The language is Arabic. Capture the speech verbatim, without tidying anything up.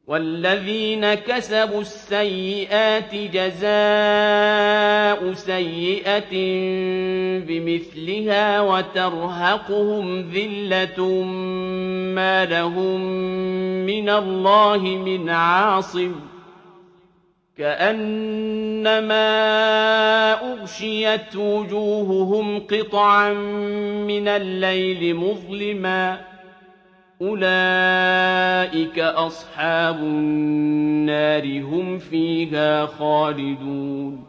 وَالَّذِينَ كَسَبُوا السَّيِّئَاتِ جَزَاءُ سَيِّئَةٍ بِمِثْلِهَا وَتَرْهَقُهُمْ ذِلَّةٌ مَّا لَهُم مِّنَ اللَّهِ مِنْ عَاصِمٍ كَأَنَّمَا أُغْشِيَتْ وُجُوهُهُمْ قِطَعًا مِّنَ اللَّيْلِ مُظْلِمًا أُولَٰئِكَ أَصْحَابُ النَّارِ ۖ هُمْ فِيهَا خَالِدُونَ